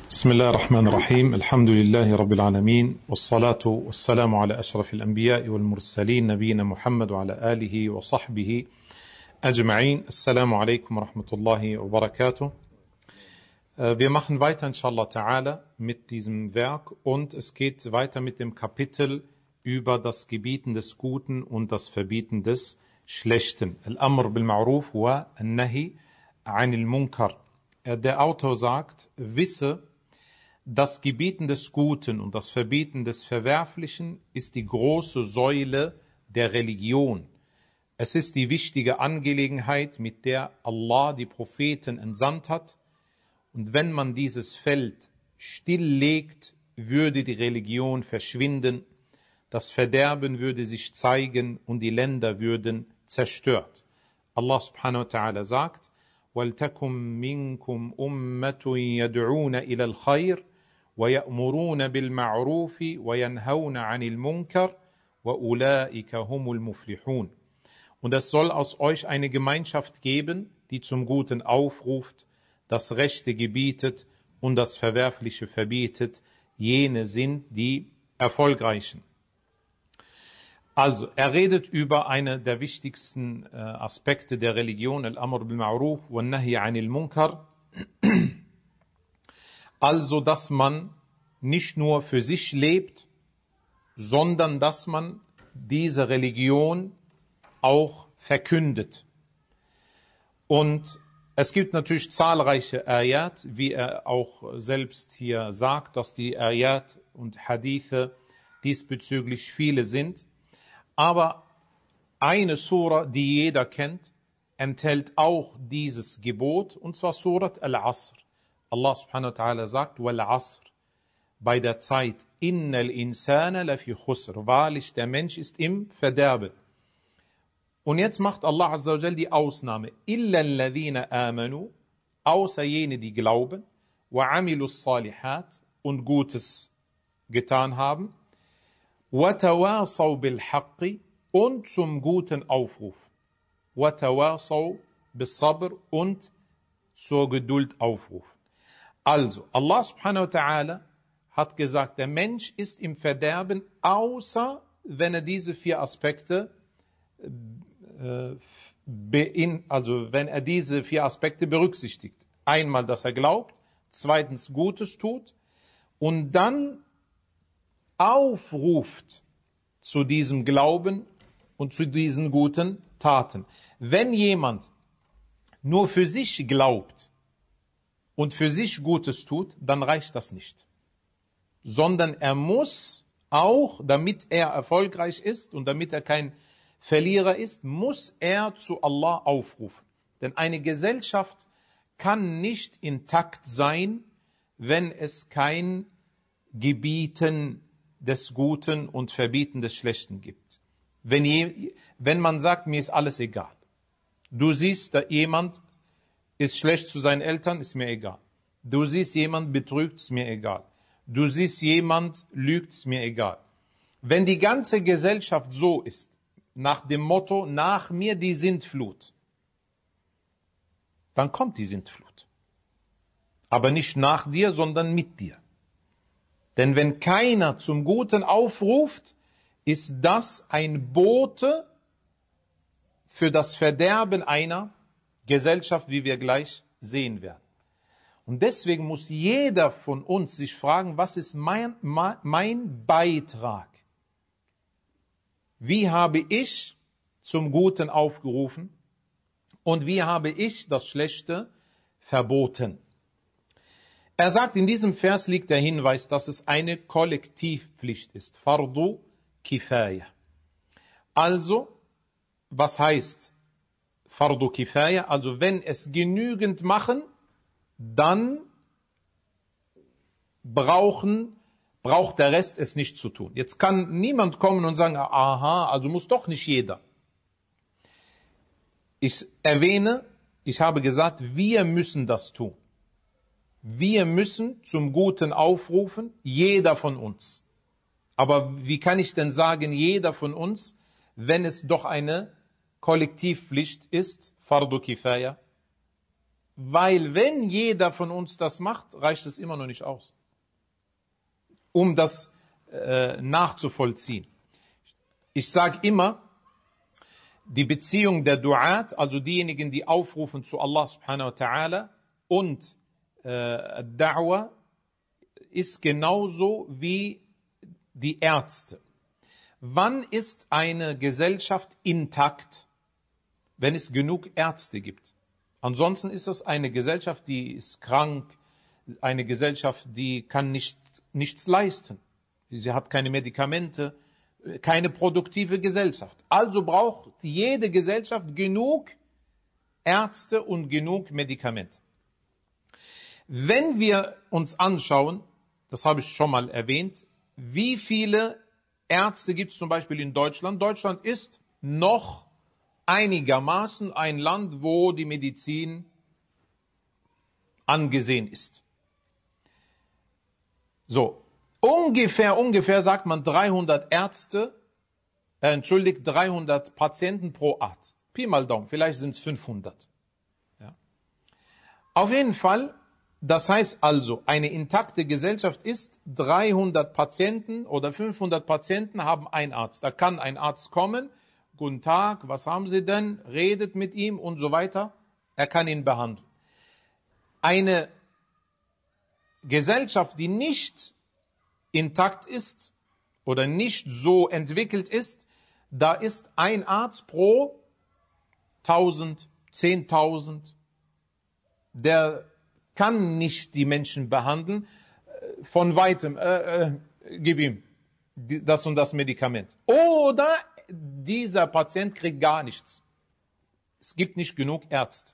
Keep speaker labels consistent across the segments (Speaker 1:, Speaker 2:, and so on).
Speaker 1: بسم الله الرحمن الرحيم الحمد لله رب العالمين والصلاة والسلام على أشرف الأنبياء والمرسلين نبينا محمد وعلى آله وصحبه أجمعين. Assalamu alaikum wa rahmatullahi wa barakatuh. Wir machen weiter inshallah ta'ala mit diesem Werk und es geht weiter mit dem Kapitel über das Gebieten des Guten und das Verbieten des Schlechten. Al-Amr bil-Ma'ruf wa an-Nahi anil Munkar. Der Autor sagt, wisse, das Gebieten des Guten und das Verbieten des Verwerflichen ist die große Säule der Religion. Es ist die wichtige Angelegenheit, mit der Allah die Propheten entsandt hat. Und wenn man dieses Feld stilllegt, würde die Religion verschwinden, das Verderben würde sich zeigen und die Länder würden zerstört. Allah subhanahu wa ta'ala sagt, وَلْتَكُمْ مِنْكُمْ أُمَّةٌ يَدْعُونَ إِلَى الْخَيْرِ وَيَأْمُرُونَ بِالْمَعْرُوفِ وَيَنْهَوْنَ عَنِ الْمُنْكَرِ وَأُولَئِكَ هُمُ الْمُفْلِحُونَ. Und es soll aus euch eine Gemeinschaft geben, die zum Guten aufruft, das Rechte gebietet und das Verwerfliche verbietet. Jene sind die Erfolgreichen. Also, er redet über eine der wichtigsten Aspekte der Religion, Al-Amr bil-Ma'ruf wa an-Nahy anil Munkar. Also, dass man nicht nur für sich lebt, sondern dass man diese Religion auch verkündet. Und es gibt natürlich zahlreiche Ayat, wie er auch selbst hier sagt, dass die Ayat und Hadithe diesbezüglich viele sind. Aber eine Sura, die jeder kennt, enthält auch dieses Gebot, und zwar Surat Al-Asr. Allah subhanahu wa ta'ala sagt, Wal-Asr, bei der Zeit, Innal insana lafi khusr, wahrlich der Mensch ist im Verderben. Und jetzt macht Allah azza wa jal die Ausnahme, Illa alladhina amanu, außer jene, die glauben, wa amilus salihat, und Gutes getan haben, wa tawasaw bil haqqi, und zum Guten aufrufen, wa tawasaw bis sabr, und zur Geduld aufrufen. Also, Allah subhanahu wa ta'ala hat gesagt, der Mensch ist im Verderben, außer wenn er diese vier Aspekte berücksichtigt. Einmal, dass er glaubt, zweitens Gutes tut und dann aufruft zu diesem Glauben und zu diesen guten Taten. Wenn jemand nur für sich glaubt und für sich Gutes tut, dann reicht das nicht. Sondern er muss auch, damit er erfolgreich ist und damit er kein Verlierer ist, muss er zu Allah aufrufen. Denn eine Gesellschaft kann nicht intakt sein, wenn es kein Gebieten des Guten und Verbieten des Schlechten gibt. Wenn man sagt, mir ist alles egal. Du siehst, da jemand ist schlecht zu seinen Eltern, ist mir egal. Du siehst, jemand betrügt, ist mir egal. Du siehst, jemand lügt, ist mir egal. Wenn die ganze Gesellschaft so ist, nach dem Motto, nach mir die Sintflut, dann kommt die Sintflut. Aber nicht nach dir, sondern mit dir. Denn wenn keiner zum Guten aufruft, ist das ein Bote für das Verderben einer Gesellschaft, wie wir gleich sehen werden. Und deswegen muss jeder von uns sich fragen, was ist mein Beitrag? Wie habe ich zum Guten aufgerufen und wie habe ich das Schlechte verboten? Er sagt, in diesem Vers liegt der Hinweis, dass es eine Kollektivpflicht ist. Fardu Kifaya. Also, was heißt Fardu Kifaya? Also, wenn es genügend machen, dann braucht der Rest es nicht zu tun. Jetzt kann niemand kommen und sagen, aha, also muss doch nicht jeder. Ich habe gesagt, wir müssen das tun. Wir müssen zum Guten aufrufen, jeder von uns. Aber wie kann ich denn sagen, jeder von uns, wenn es doch eine Kollektivpflicht ist, Fardu Kifaya? Weil wenn jeder von uns das macht, reicht es immer noch nicht aus, um das nachzuvollziehen. Ich sage immer, die Beziehung der Du'at, also diejenigen, die aufrufen zu Allah subhanahu wa ta'ala, und Da'wah ist genauso wie die Ärzte. Wann ist eine Gesellschaft intakt? Wenn es genug Ärzte gibt. Ansonsten ist das eine Gesellschaft, die ist krank, eine Gesellschaft, die kann nichts leisten. Sie hat keine Medikamente, keine produktive Gesellschaft. Also braucht jede Gesellschaft genug Ärzte und genug Medikamente. Wenn wir uns anschauen, das habe ich schon mal erwähnt, wie viele Ärzte gibt es zum Beispiel in Deutschland? Deutschland ist noch einigermaßen ein Land, wo die Medizin angesehen ist. So, ungefähr sagt man 300 Patienten pro Arzt. Pi mal Daumen, vielleicht sind es 500. Ja. Auf jeden Fall, das heißt also, eine intakte Gesellschaft ist 300 Patienten oder 500 Patienten haben einen Arzt. Da kann ein Arzt kommen, guten Tag, was haben Sie denn? Redet mit ihm und so weiter. Er kann ihn behandeln. Eine Gesellschaft, die nicht intakt ist oder nicht so entwickelt ist, da ist ein Arzt pro 1000, 10.000. Der kann nicht die Menschen behandeln. Von weitem, gib ihm das und das Medikament. Oder dieser Patient kriegt gar nichts. Es gibt nicht genug Ärzte.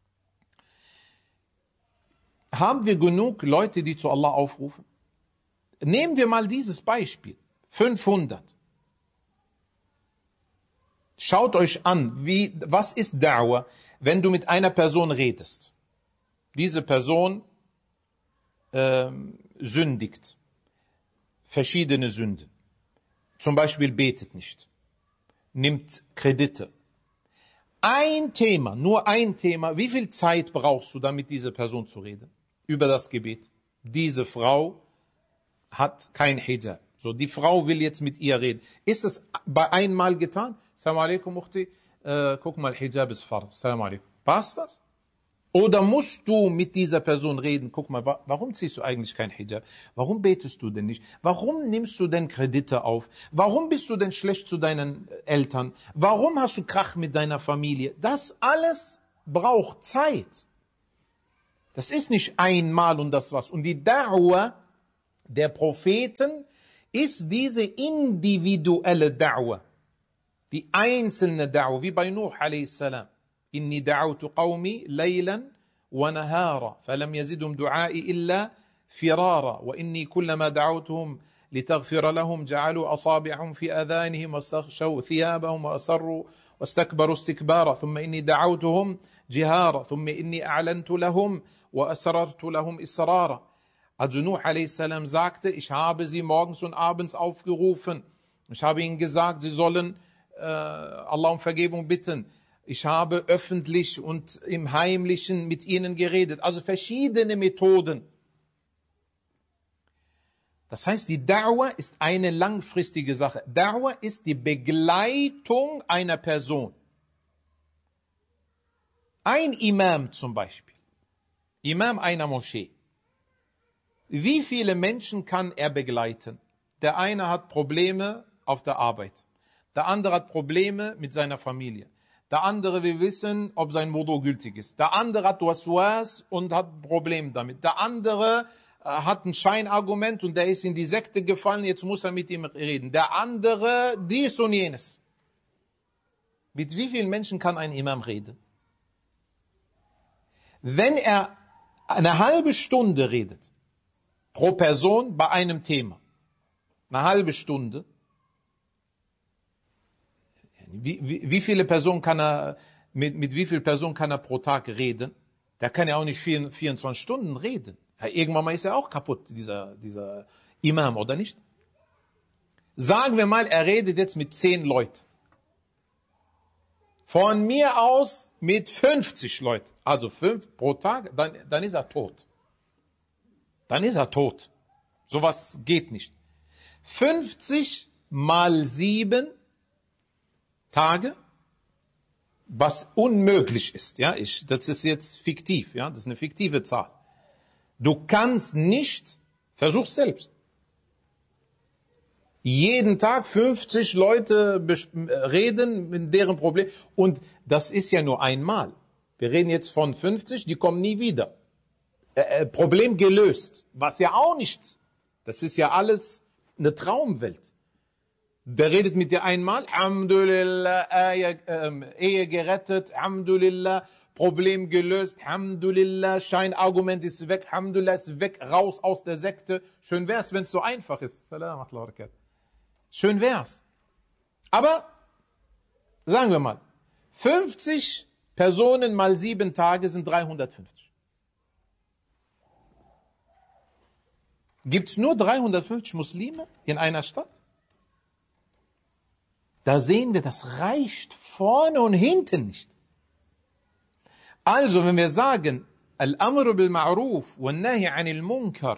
Speaker 1: Haben wir genug Leute, die zu Allah aufrufen? Nehmen wir mal dieses Beispiel. 500. Schaut euch an, was ist Da'wah, wenn du mit einer Person redest. Diese Person sündigt. Verschiedene Sünden. Zum Beispiel betet nicht. Nimmt Kredite. Ein Thema, nur ein Thema. Wie viel Zeit brauchst du, damit diese Person zu reden? Über das Gebet. Diese Frau hat kein Hijab. So, die Frau will jetzt mit ihr reden. Ist es bei einmal getan? Assalamu alaikum, Ukhti. Guck mal, Hijab ist Fard. Assalamu alaikum. Passt das? Oder musst du mit dieser Person reden? Guck mal, warum ziehst du eigentlich kein Hijab? Warum betest du denn nicht? Warum nimmst du denn Kredite auf? Warum bist du denn schlecht zu deinen Eltern? Warum hast du Krach mit deiner Familie? Das alles braucht Zeit. Das ist nicht einmal und das war's. Und die Da'wah der Propheten ist diese individuelle Da'wah. Die einzelne Da'wah, wie bei Nuh a.s. إني دعوت قومي ليلا ونهارا فلم يزدهم دعائي إلا فرارا وإني كلما دعوتهم لتغفر لهم جعلوا أصابعهم في آذانهم واستغشوا ثيابهم وأصروا واستكبروا استكبارا ثم إني دعوتهم جهارا ثم إني أعلنت لهم وأسررت لهم إسرارا. Also Nuh a.s. sagte, ich habe sie morgens und abends aufgerufen. Ich habe ihnen gesagt, sie sollen Allah um Vergebung bitten. Ich habe öffentlich und im Heimlichen mit ihnen geredet. Also verschiedene Methoden. Das heißt, die Da'wah ist eine langfristige Sache. Da'wah ist die Begleitung einer Person. Ein Imam zum Beispiel. Imam einer Moschee. Wie viele Menschen kann er begleiten? Der eine hat Probleme auf der Arbeit. Der andere hat Probleme mit seiner Familie. Der andere will wissen, ob sein Wudu gültig ist. Der andere hat Waswas und hat ein Problem damit. Der andere hat ein Scheinargument und der ist in die Sekte gefallen, jetzt muss er mit ihm reden. Der andere dies und jenes. Mit wie vielen Menschen kann ein Imam reden? Wenn er eine halbe Stunde redet, pro Person bei einem Thema, eine halbe Stunde, wie viele Personen kann er, mit wie vielen Personen kann er pro Tag reden? Der kann ja auch nicht 24 Stunden reden. Ja, irgendwann mal ist er auch kaputt, dieser Imam, oder nicht? Sagen wir mal, er redet jetzt mit 10 Leuten. Von mir aus mit 50 Leuten, also 5 pro Tag, dann ist er tot. Dann ist er tot. Sowas geht nicht. 50 mal 7 Tage, was unmöglich ist. Ja, das ist jetzt fiktiv. Ja, das ist eine fiktive Zahl. Du kannst nicht, versuch's selbst. Jeden Tag 50 Leute reden mit deren Problem. Und das ist ja nur einmal. Wir reden jetzt von 50, die kommen nie wieder. Problem gelöst. Was ja auch nicht. Das ist ja alles eine Traumwelt. Der redet mit dir einmal, Alhamdulillah, Ehe gerettet, Alhamdulillah, Problem gelöst, Alhamdulillah, Scheinargument ist weg, Alhamdulillah ist weg, raus aus der Sekte. Schön wär's, wenn es so einfach ist. Schön wär's. Aber, sagen wir mal, 50 Personen mal 7 Tage sind 350. Gibt's nur 350 Muslime in einer Stadt? Da sehen wir, das reicht vorne und hinten nicht. Also, wenn wir sagen, Al-Amr bil Ma'ruf wa Nahi anil Munkar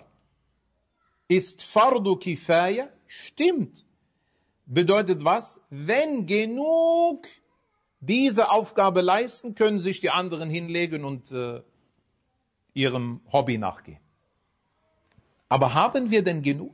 Speaker 1: ist Fardu Kifaya, stimmt. Bedeutet was? Wenn genug diese Aufgabe leisten, können sich die anderen hinlegen und ihrem Hobby nachgehen. Aber haben wir denn genug?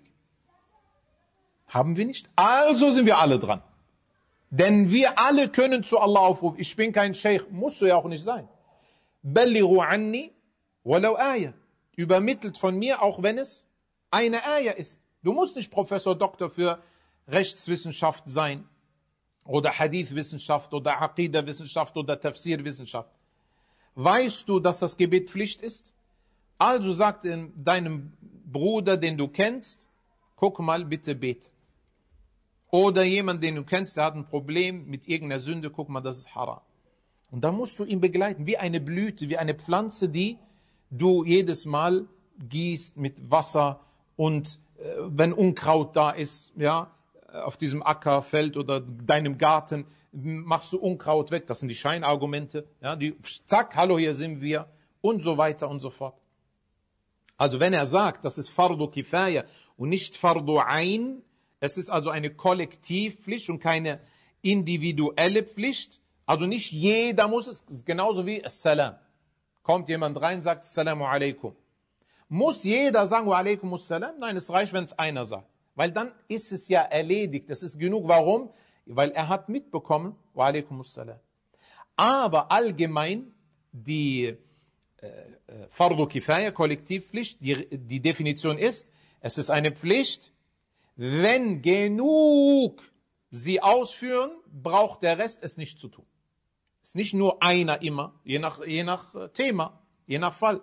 Speaker 1: Haben wir nicht? Also sind wir alle dran. Denn wir alle können zu Allah aufrufen. Ich bin kein Sheikh, musst du ja auch nicht sein. Ballighu anni walau aya. Übermittelt von mir, auch wenn es eine Aya ist. Du musst nicht Professor, Doktor für Rechtswissenschaft sein oder Hadithwissenschaft oder Aqidah-Wissenschaft oder Tafsir-Wissenschaft. Weißt du, dass das Gebet Pflicht ist? Also sagt deinem Bruder, den du kennst, guck mal, bitte bete. Oder jemand, den du kennst, der hat ein Problem mit irgendeiner Sünde, guck mal, das ist Haram. Und da musst du ihn begleiten, wie eine Blüte, wie eine Pflanze, die du jedes Mal gießt mit Wasser und wenn Unkraut da ist, ja, auf diesem Ackerfeld oder deinem Garten, machst du Unkraut weg. Das sind die Scheinargumente. Ja, zack, hallo, hier sind wir und so weiter und so fort. Also wenn er sagt, das ist Fardu Kifaya und nicht Fardu Ain, es ist also eine Kollektivpflicht und keine individuelle Pflicht. Also nicht jeder muss es, genauso wie As-Salam. Kommt jemand rein, sagt Assalamu alaikum. Muss jeder sagen, wa alaikum assalam? Nein, es reicht, wenn es einer sagt. Weil dann ist es ja erledigt. Das ist genug. Warum? Weil er hat mitbekommen, wa alaikum assalam. Aber allgemein die Fardu Kifaya, Kollektivpflicht, die Definition ist, es ist eine Pflicht, wenn genug sie ausführen, braucht der Rest es nicht zu tun. Es ist nicht nur einer immer, je nach Thema, je nach Fall.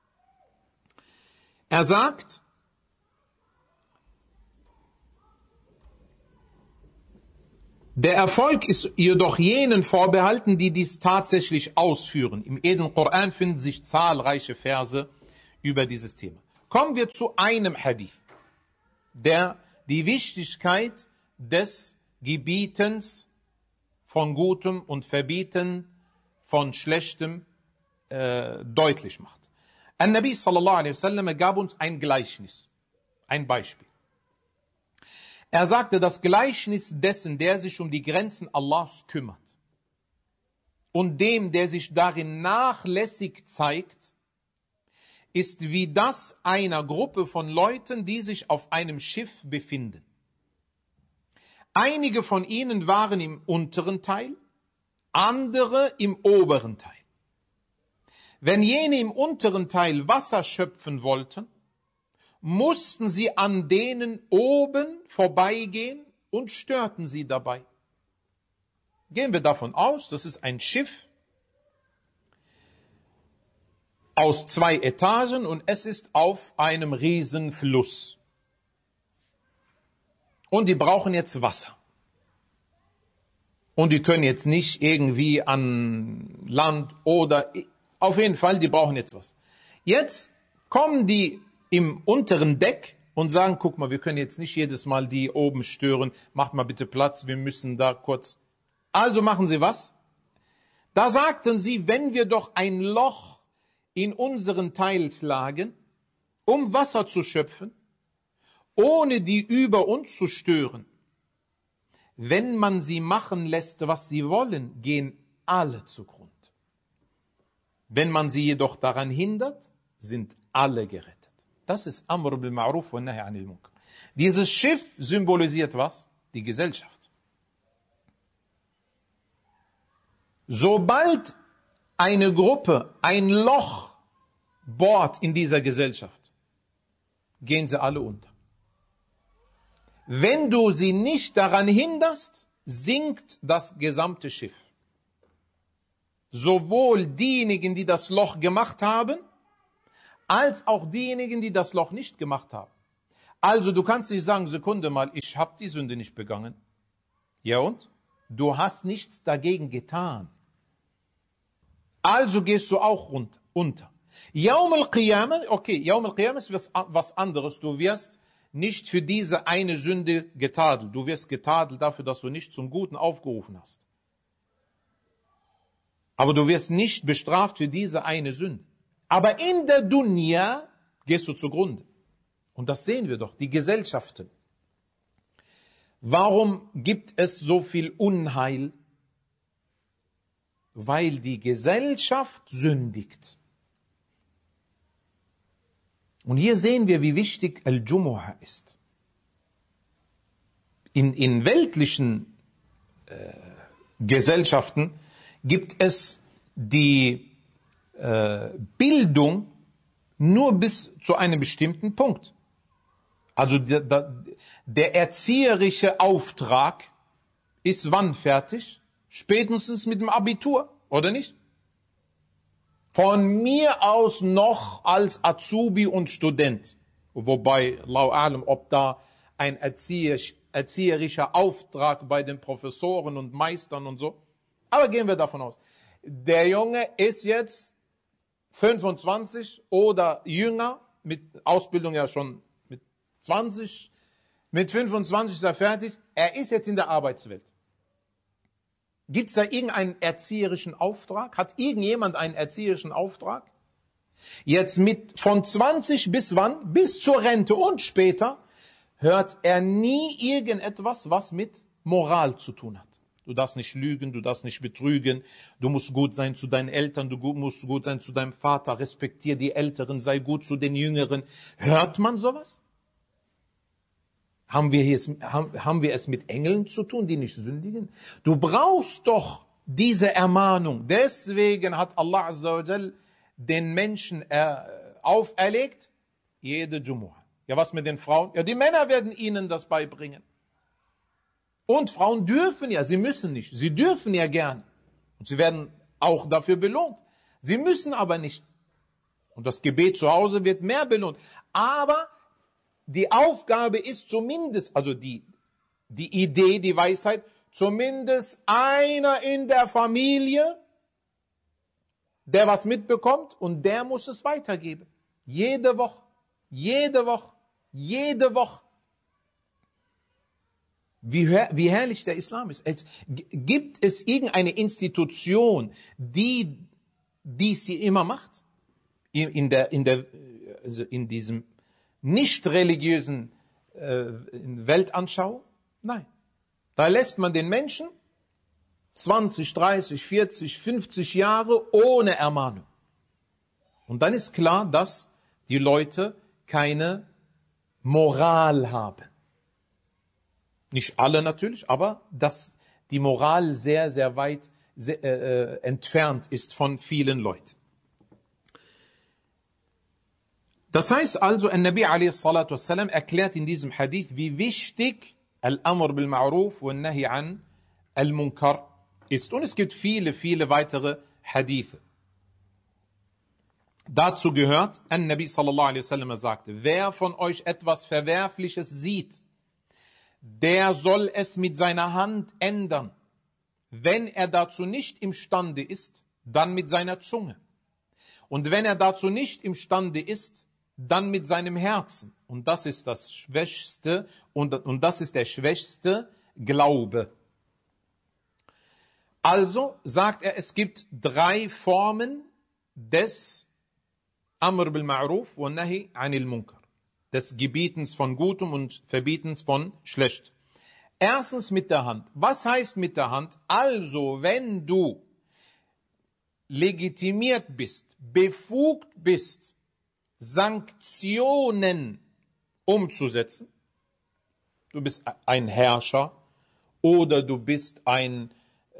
Speaker 1: Er sagt, der Erfolg ist jedoch jenen vorbehalten, die dies tatsächlich ausführen. Im Edlen Koran finden sich zahlreiche Verse über dieses Thema. Kommen wir zu einem Hadith, der die Wichtigkeit des Gebietens von Gutem und Verbieten von Schlechtem deutlich macht. An-Nabi sallallahu alaihi wasallam gab uns ein Gleichnis, ein Beispiel. Er sagte, das Gleichnis dessen, der sich um die Grenzen Allahs kümmert und dem, der sich darin nachlässig zeigt, ist wie das einer Gruppe von Leuten, die sich auf einem Schiff befinden. Einige von ihnen waren im unteren Teil, andere im oberen Teil. Wenn jene im unteren Teil Wasser schöpfen wollten, mussten sie an denen oben vorbeigehen und störten sie dabei. Gehen wir davon aus, das ist ein Schiff aus 2 Etagen und es ist auf einem Riesenfluss. Und die brauchen jetzt Wasser. Und die können jetzt nicht irgendwie an Land oder, auf jeden Fall, die brauchen jetzt was. Jetzt kommen die im unteren Deck und sagen, guck mal, wir können jetzt nicht jedes Mal die oben stören, macht mal bitte Platz, wir müssen da kurz. Also machen sie was?
Speaker 2: Da sagten sie, wenn wir doch ein Loch in unseren Teil schlagen, um Wasser zu schöpfen, ohne die über uns zu stören. Wenn man sie machen lässt, was sie wollen, gehen alle zugrund. Wenn man sie jedoch daran hindert, sind alle gerettet. Das ist Amr bil Ma'ruf wa Nahy anil Munkar. Dieses Schiff symbolisiert was? Die Gesellschaft. Sobald eine Gruppe ein Loch bohrt in dieser Gesellschaft, gehen sie alle unter. Wenn du sie nicht daran hinderst, sinkt das gesamte Schiff. Sowohl diejenigen, die das Loch gemacht haben, als auch diejenigen, die das Loch nicht gemacht haben. Also du kannst nicht sagen, Sekunde mal, ich habe die Sünde nicht begangen. Ja und? Du hast nichts dagegen getan. Also gehst du auch unter. Yawm al-Qiyamah, okay, Yawm al-Qiyamah ist was anderes. Du wirst nicht für diese eine Sünde getadelt. Du wirst getadelt dafür, dass du nicht zum Guten aufgerufen hast. Aber du wirst nicht bestraft für diese eine Sünde. Aber in der Dunya gehst du zugrunde. Und das sehen wir doch, die Gesellschaften. Warum gibt es so viel Unheil? Weil die Gesellschaft sündigt. Und hier sehen wir, wie wichtig Al-Jumu'ah ist. In weltlichen Gesellschaften gibt es die Bildung nur bis zu einem bestimmten Punkt. Also der erzieherische Auftrag ist wann fertig? Spätestens mit dem Abitur, oder nicht? Von mir aus noch als Azubi und Student. Wobei, Allahu a'lam, ob da ein erzieherischer Auftrag bei den Professoren und Meistern und so. Aber gehen wir davon aus. Der Junge ist jetzt 25 oder jünger, mit Ausbildung ja schon mit 20, mit 25 ist er fertig. Er ist jetzt in der Arbeitswelt. Gibt es da irgendeinen erzieherischen Auftrag? Hat irgendjemand einen erzieherischen Auftrag? Jetzt von 20 bis wann? Bis zur Rente und später hört er nie irgendetwas, was mit Moral zu tun hat. Du darfst nicht lügen, du darfst nicht betrügen, du musst gut sein zu deinen Eltern, du musst gut sein zu deinem Vater, respektier die Älteren, sei gut zu den Jüngeren. Hört man sowas? Haben wir es mit Engeln zu tun, die nicht sündigen? Du brauchst doch diese Ermahnung. Deswegen hat Allah Azza wa Jal den Menschen auferlegt, jede Jumu'ah. Ja, was mit den Frauen? Ja, die Männer werden ihnen das beibringen. Und Frauen dürfen ja, sie müssen nicht, sie dürfen ja gern. Und sie werden auch dafür belohnt. Sie müssen aber nicht. Und das Gebet zu Hause wird mehr belohnt. Aber die Aufgabe ist zumindest, also die Idee, die Weisheit, zumindest einer in der Familie, der was mitbekommt und der muss es weitergeben. Jede Woche, jede Woche, jede Woche. Wie herrlich der Islam ist. Gibt es irgendeine Institution, die dies hier immer macht? In diesem nicht religiösen Weltanschauung? Nein. Da lässt man den Menschen 20, 30, 40, 50 Jahre ohne Ermahnung. Und dann ist klar, dass die Leute keine Moral haben. Nicht alle natürlich, aber dass die Moral sehr, sehr weit entfernt ist von vielen Leuten. Das heißt also, Nabi a.s. erklärt in diesem Hadith, wie wichtig Al-Amr bil Ma'ruf wa Nahy an Al-Munkar ist. Und es gibt viele, viele weitere Hadithe. Dazu gehört, Nabi sallallahu alaihi wasallam sagte, wer von euch etwas Verwerfliches sieht, der soll es mit seiner Hand ändern. Wenn er dazu nicht imstande ist, dann mit seiner Zunge. Und wenn er dazu nicht imstande ist, dann mit seinem Herzen. Und das ist das Schwächste und das ist der schwächste Glaube. Also sagt er, es gibt 3 Formen des Amr bil Ma'ruf wa Nahi anil Munkar, des Gebietens von Gutem und Verbietens von Schlecht. Erstens mit der Hand. Was heißt mit der Hand? Also, wenn du legitimiert bist, befugt bist, Sanktionen umzusetzen, du bist ein Herrscher oder du bist ein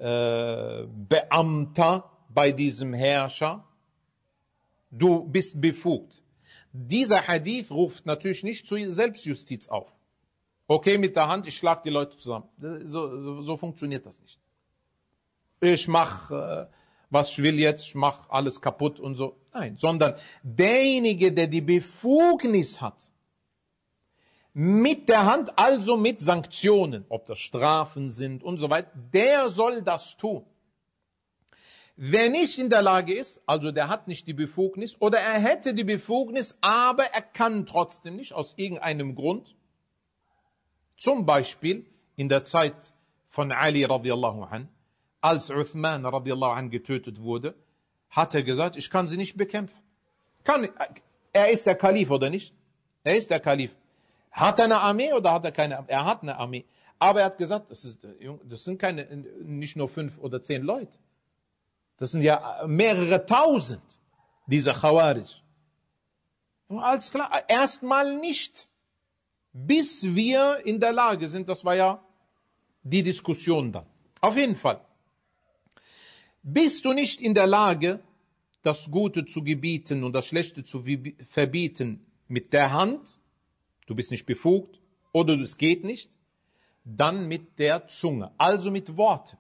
Speaker 2: Beamter bei diesem Herrscher, du bist befugt. Dieser Hadith ruft natürlich nicht zur Selbstjustiz auf. Okay, mit der Hand, ich schlag die Leute zusammen. So funktioniert das nicht. Ich mache, was ich will jetzt, ich mache alles kaputt und so. Nein, sondern derjenige, der die Befugnis hat, mit der Hand, also mit Sanktionen, ob das Strafen sind und so weiter, der soll das tun. Wer nicht in der Lage ist, also der hat nicht die Befugnis oder er hätte die Befugnis, aber er kann trotzdem nicht aus irgendeinem Grund, zum Beispiel in der Zeit von Ali radiallahu an, als Uthman radiallahu an getötet wurde, hat er gesagt, ich kann sie nicht bekämpfen. Er ist der Kalif oder nicht? Er ist der Kalif. Hat er eine Armee oder hat er keine Armee? Er hat eine Armee. Aber er hat gesagt, das sind nicht nur 5 oder 10 Leute. Das sind ja mehrere tausend, dieser Khawarij. Und alles klar, erstmal nicht. Bis wir in der Lage sind, das war ja die Diskussion dann. Auf jeden Fall. Bist du nicht in der Lage, das Gute zu gebieten und das Schlechte zu verbieten mit der Hand, du bist nicht befugt oder es geht nicht, dann mit der Zunge, also mit Worten.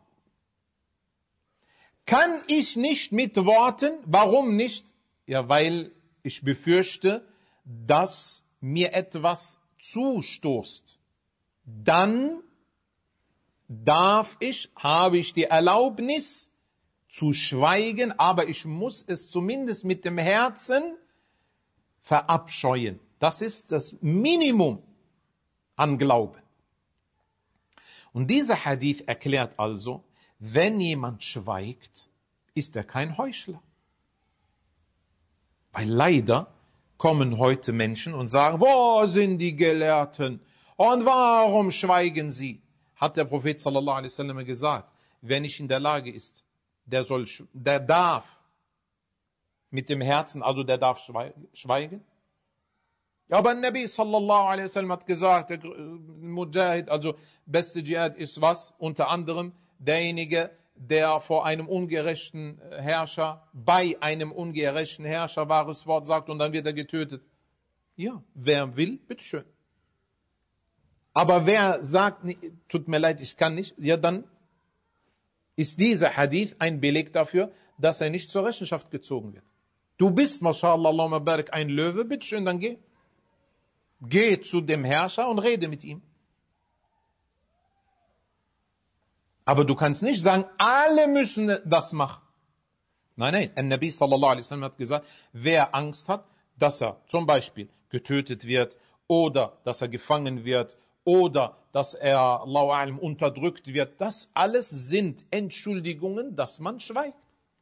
Speaker 2: Kann ich nicht mit Worten? Warum nicht? Ja, weil ich befürchte, dass mir etwas zustoßt. Dann habe ich die Erlaubnis zu schweigen, aber ich muss es zumindest mit dem Herzen verabscheuen. Das ist das Minimum an Glauben. Und dieser Hadith erklärt also, wenn jemand schweigt, ist er kein Heuchler. Weil leider kommen heute Menschen und sagen, wo sind die Gelehrten? Und warum schweigen sie? Hat der Prophet sallallahu alaihi wasallam gesagt, wer nicht in der Lage ist, der darf mit dem Herzen, also der darf schweigen. Ja, aber Nabi sallallahu alaihi wasallam hat gesagt, der Mujahid, also beste Dschihad ist was? Unter anderem derjenige, der vor einem ungerechten Herrscher, bei einem ungerechten Herrscher wahres Wort sagt und dann wird er getötet. Ja, wer will, bitteschön. Aber wer sagt, tut mir leid, ich kann nicht, ja dann ist dieser Hadith ein Beleg dafür, dass er nicht zur Rechenschaft gezogen wird. Du bist, mashallah, Allahumma barik, ein Löwe, bitteschön, dann geh. Geh zu dem Herrscher und rede mit ihm. Aber du kannst nicht sagen, alle müssen das machen. Nein, Nabi sallallahu alaihi wasallam hat gesagt, wer Angst hat, dass er zum Beispiel getötet wird oder dass er gefangen wird oder dass er, Allahu a'lam, unterdrückt wird, das alles sind Entschuldigungen, dass man schweigt.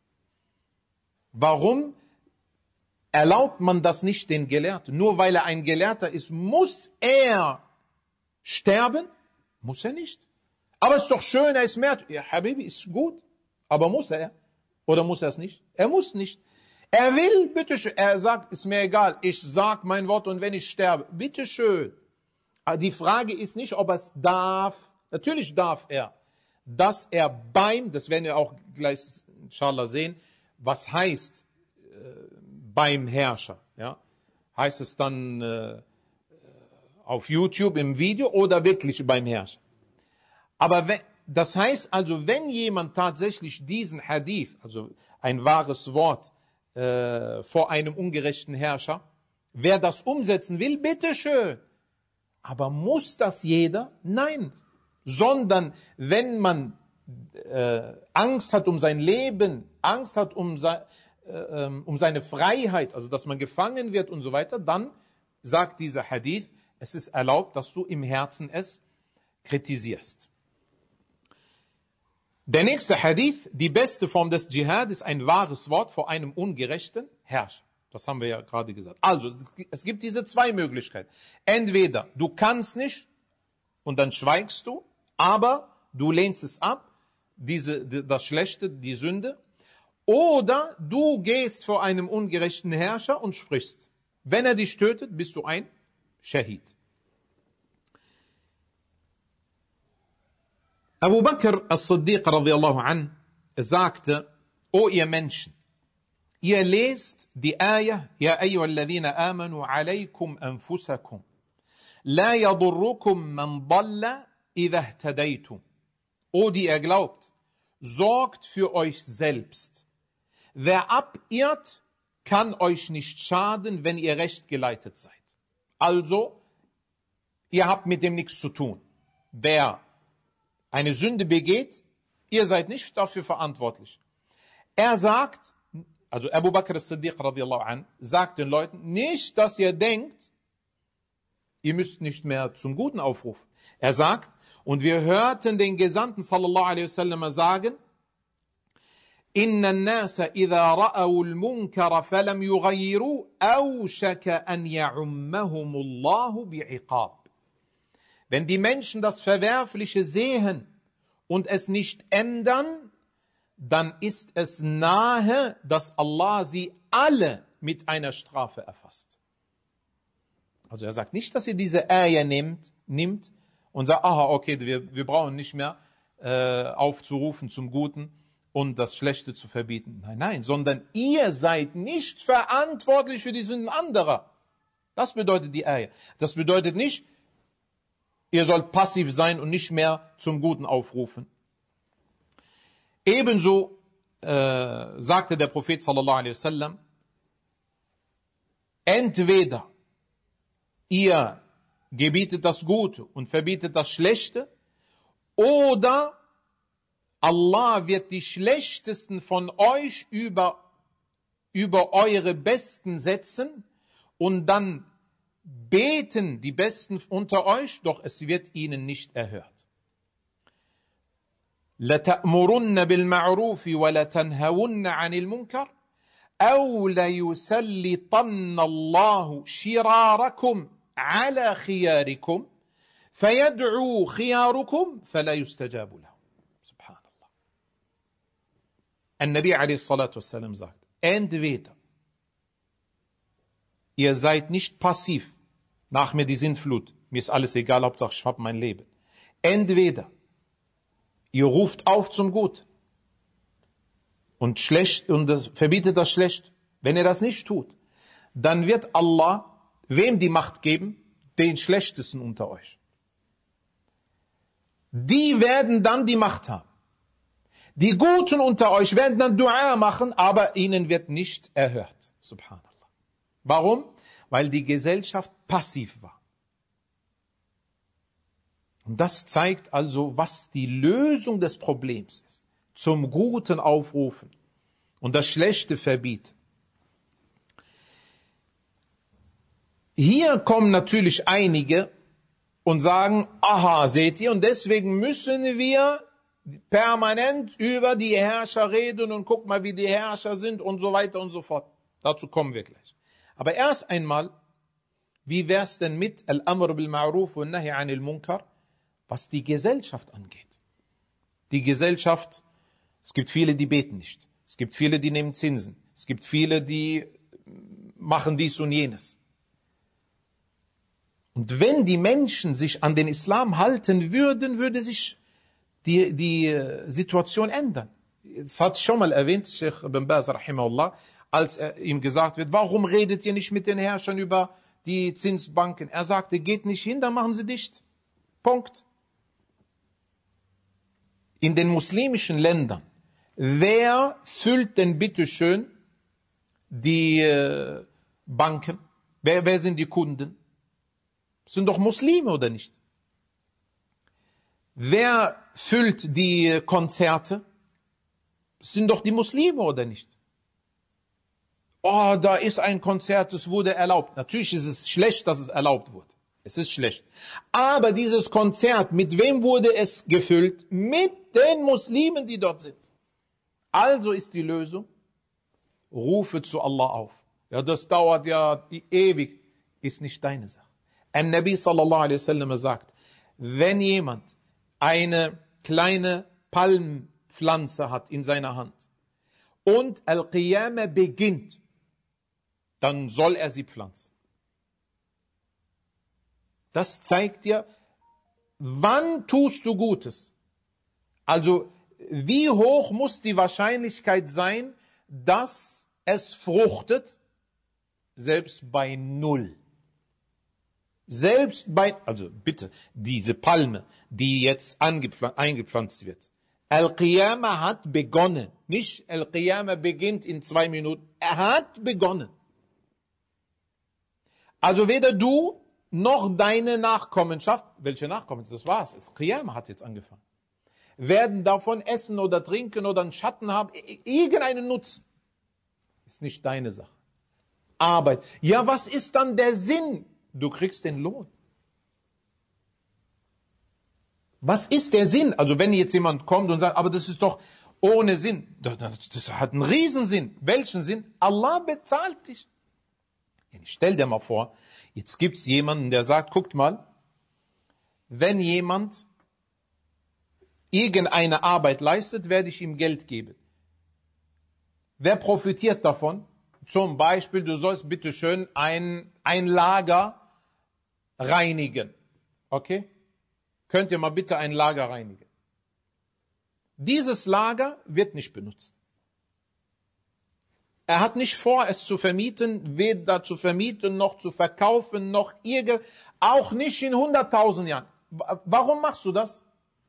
Speaker 2: Warum erlaubt man das nicht den Gelehrten? Nur weil er ein Gelehrter ist, muss er sterben? Muss er nicht. Aber es ist doch schön, er ist Märtyrer. Ja, Habibi, ist gut. Aber muss er? Oder muss er es nicht? Er muss nicht. Er will, bitteschön. Er sagt, ist mir egal, ich sag mein Wort und wenn ich sterbe, bitteschön. Die Frage ist nicht, ob er es darf. Natürlich darf er. Dass er das werden wir auch gleich inshallah sehen, was heißt beim Herrscher. Ja? Heißt es dann auf YouTube im Video oder wirklich beim Herrscher? Aber das heißt also, wenn jemand tatsächlich diesen Hadith, also ein wahres Wort vor einem ungerechten Herrscher, wer das umsetzen will, bitteschön. Aber muss das jeder? Nein. Sondern wenn man Angst hat um sein Leben, Angst hat um seine Freiheit, also dass man gefangen wird und so weiter, dann sagt dieser Hadith, es ist erlaubt, dass du im Herzen es kritisierst. Der nächste Hadith, die beste Form des Dschihad ist ein wahres Wort vor einem ungerechten Herrscher. Das haben wir ja gerade gesagt. Also, es gibt diese zwei Möglichkeiten. Entweder du kannst nicht und dann schweigst du, aber du lehnst es ab, das Schlechte, die Sünde, oder du gehst vor einem ungerechten Herrscher und sprichst. Wenn er dich tötet, bist du ein Shahid. Abu Bakr as-Siddiq radiyallahu an sagte, O ihr Menschen, ihr lest die Ayah, Ya ayyuhalladhina amanu alaykum anfusakum, la yadurrukum man dalla idha ihtadaytum. O die ihr glaubt, sorgt für euch selbst. Wer abirrt, kann euch nicht schaden, wenn ihr recht geleitet seid. Also, ihr habt mit dem nichts zu tun. Wer eine Sünde begeht, ihr seid nicht dafür verantwortlich. Er sagt, also Abu Bakr as-Siddiq radiyallahu an, sagt den Leuten nicht, dass ihr denkt, ihr müsst nicht mehr zum Guten aufrufen. Er sagt, und wir hörten den Gesandten sallallahu alaihi wasallam sagen, Inna an-nasa idha ra'aw al-munkara falam yughayyiru awshaka an ya'ummahumullahu bi'iqab. Wenn die Menschen das Verwerfliche sehen und es nicht ändern, dann ist es nahe, dass Allah sie alle mit einer Strafe erfasst. Also er sagt nicht, dass ihr diese Ayah nimmt und sagt, aha, okay, wir brauchen nicht mehr aufzurufen zum Guten und das Schlechte zu verbieten. Nein, sondern ihr seid nicht verantwortlich für die Sünden anderer. Das bedeutet die Ayah. Das bedeutet nicht, ihr sollt passiv sein und nicht mehr zum Guten aufrufen. Ebenso sagte der Prophet sallallahu alaihi wasallam, entweder ihr gebietet das Gute und verbietet das Schlechte, oder Allah wird die Schlechtesten von euch über eure Besten setzen und dann beten die Besten unter euch, doch es wird ihnen nicht erhört. لَتَأْمُرُنَّ بِالْمَعْرُوفِ وَلَتَنْهَوُنَّ عَنِ الْمُنْكَرِ أَوْ لَيُسَلِّطَنَّ اللَّهُ شِرَارَكُمْ عَلَى خِيَارِكُمْ فَيَدْعُوا خِيَارُكُمْ فَلَا يُسْتَجَابُ لَهُمْ. Subhanallah. An-Nabi a.s.w. sagt, entweder ihr seid nicht passiv, nach mir die Sintflut, mir ist alles egal, Hauptsache ich habe mein Leben. Entweder ihr ruft auf zum Guten und verbietet das Schlecht. Wenn ihr das nicht tut, dann wird Allah wem die Macht geben? Den Schlechtesten unter euch. Die werden dann die Macht haben. Die Guten unter euch werden dann Dua machen, aber ihnen wird nicht erhört. Subhanallah. Warum? Weil die Gesellschaft passiv war. Und das zeigt also, was die Lösung des Problems ist. Zum Guten aufrufen und das Schlechte verbieten. Hier kommen natürlich einige und sagen, aha, seht ihr, und deswegen müssen wir permanent über die Herrscher reden und guck mal, wie die Herrscher sind und so weiter und so fort. Dazu kommen wir gleich. Aber erst einmal, wie wär's denn mit Al-Amr bil-Ma'ruf wa Nahy anil Munkar, was die Gesellschaft angeht? Die Gesellschaft, es gibt viele, die beten nicht. Es gibt viele, die nehmen Zinsen. Es gibt viele, die machen dies und jenes. Und wenn die Menschen sich an den Islam halten würden, würde sich die Situation ändern. Das hat schon mal erwähnt, Sheikh Ibn Baz rahimahullah, als ihm gesagt wird, warum redet ihr nicht mit den Herrschern über die Zinsbanken? Er sagte, geht nicht hin, dann machen sie dicht. Punkt. In den muslimischen Ländern, wer füllt denn bitteschön die Banken? Wer sind die Kunden? Das sind doch Muslime, oder nicht? Wer füllt die Konzerte? Das sind doch die Muslime, oder nicht? Oh, da ist ein Konzert, es wurde erlaubt. Natürlich ist es schlecht, dass es erlaubt wurde. Es ist schlecht. Aber dieses Konzert, mit wem wurde es gefüllt? Mit den Muslimen, die dort sind. Also ist die Lösung, rufe zu Allah auf. Ja, das dauert ja ewig. Ist nicht deine Sache. An-Nabi sallallahu alaihi wasallam sagt, wenn jemand eine kleine Palmpflanze hat in seiner Hand und Al-Qiyamah beginnt, dann soll er sie pflanzen. Das zeigt dir, wann tust du Gutes? Also, wie hoch muss die Wahrscheinlichkeit sein, dass es fruchtet? Selbst bei 0. Also bitte, diese Palme, die jetzt eingepflanzt wird. Al-Qiyamah hat begonnen. Nicht Al-Qiyamah beginnt in 2 Minuten. Er hat begonnen. Also weder du noch deine Nachkommenschaft, welche Nachkommenschaft, das war's. Al-Qiyamah hat jetzt angefangen. Werden davon essen oder trinken oder einen Schatten haben, irgendeinen Nutzen. Ist nicht deine Sache. Arbeit. Ja, was ist dann der Sinn? Du kriegst den Lohn. Was ist der Sinn? Also wenn jetzt jemand kommt und sagt, aber das ist doch ohne Sinn. Das hat einen Riesensinn. Welchen Sinn? Allah bezahlt dich. Stell dir mal vor, jetzt gibt's jemanden, der sagt, guckt mal, wenn jemand irgendeine Arbeit leistet, werde ich ihm Geld geben. Wer profitiert davon? Zum Beispiel, du sollst bitteschön ein Lager reinigen. Okay? Könnt ihr mal bitte ein Lager reinigen? Dieses Lager wird nicht benutzt. Er hat nicht vor, es zu vermieten, weder zu vermieten, noch zu verkaufen, noch auch nicht in 100.000 Jahren. Warum machst du das?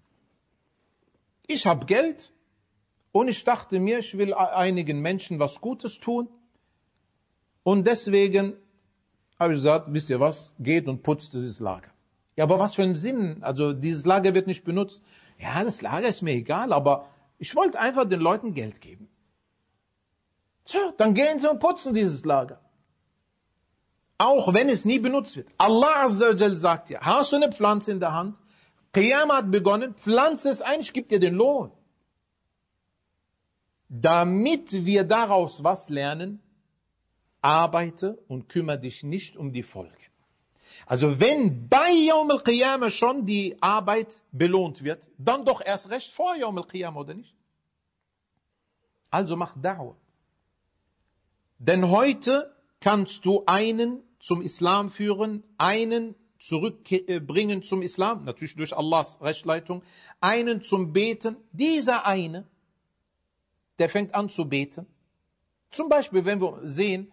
Speaker 2: Ich habe Geld und ich dachte mir, ich will einigen Menschen was Gutes tun. Und deswegen habe ich gesagt, wisst ihr was, geht und putzt dieses Lager. Ja, aber was für einen Sinn? Also dieses Lager wird nicht benutzt. Ja, das Lager ist mir egal, aber ich wollte einfach den Leuten Geld geben. Tja, dann gehen sie und putzen dieses Lager. Auch wenn es nie benutzt wird. Allah Azza wa Jal sagt dir, hast du eine Pflanze in der Hand? Qiyamah hat begonnen, pflanze es ein, ich gebe dir den Lohn. Damit wir daraus was lernen, arbeite und kümmere dich nicht um die Folgen. Also wenn bei Yawm al-Qiyamah schon die Arbeit belohnt wird, dann doch erst recht vor Yawm al-Qiyamah, oder nicht? Also mach Da'wah. Denn heute kannst du einen zum Islam führen, einen zurückbringen zum Islam, natürlich durch Allahs Rechtsleitung, einen zum Beten. Dieser eine, der fängt an zu beten. Zum Beispiel, wenn wir sehen,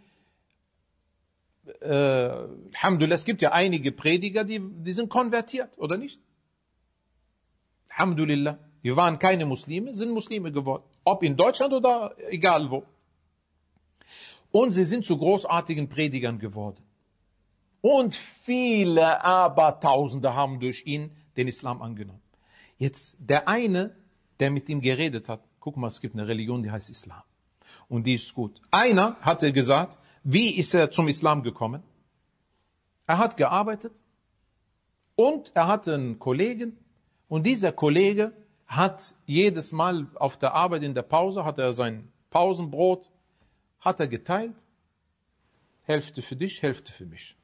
Speaker 2: Alhamdulillah, es gibt ja einige Prediger, die sind konvertiert, oder nicht? Alhamdulillah, die waren keine Muslime, sind Muslime geworden. Ob in Deutschland oder egal wo. Und sie sind zu großartigen Predigern geworden. Und viele Abertausende haben durch ihn den Islam angenommen. Jetzt der eine, der mit ihm geredet hat, guck mal, es gibt eine Religion, die heißt Islam. Und die ist gut. Einer hatte gesagt, wie ist er zum Islam gekommen? Er hat gearbeitet und er hatte einen Kollegen und dieser Kollege hat jedes Mal auf der Arbeit in der Pause, hat er sein Pausenbrot, hat er geteilt, Hälfte für dich, Hälfte für mich.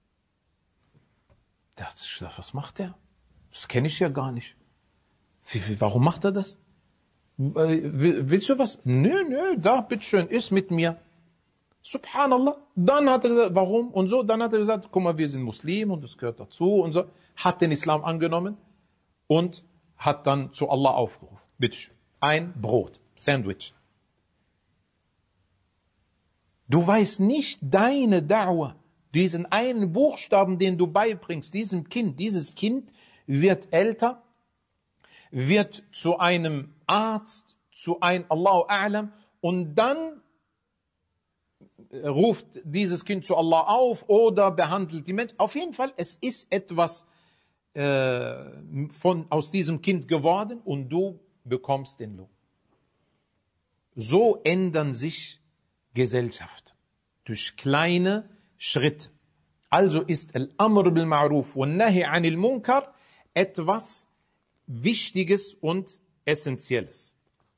Speaker 2: Da hat sich gedacht, was macht der? Das kenne ich ja gar nicht. Warum macht er das? Willst du was? Nö, da, bitteschön, iss mit mir. Subhanallah. Dann hat er gesagt, warum? Und so, dann hat er gesagt, guck mal, wir sind Muslim und das gehört dazu und so. Hat den Islam angenommen und hat dann zu Allah aufgerufen. Bitteschön. Ein Brot, Sandwich. Du weißt nicht deine Da'wah, diesen einen Buchstaben, den du beibringst, diesem Kind. Dieses Kind wird älter, wird zu einem Arzt, zu einem Allahu A'lam und dann ruft dieses Kind zu Allah auf oder behandelt die Menschen. Auf jeden Fall, es ist etwas aus diesem Kind geworden und du bekommst den Lohn. So ändern sich Gesellschaft durch kleine Schritte. Also ist Al-Amr bil Ma'ruf und Nahi anil Munkar etwas Wichtiges und Essentielles.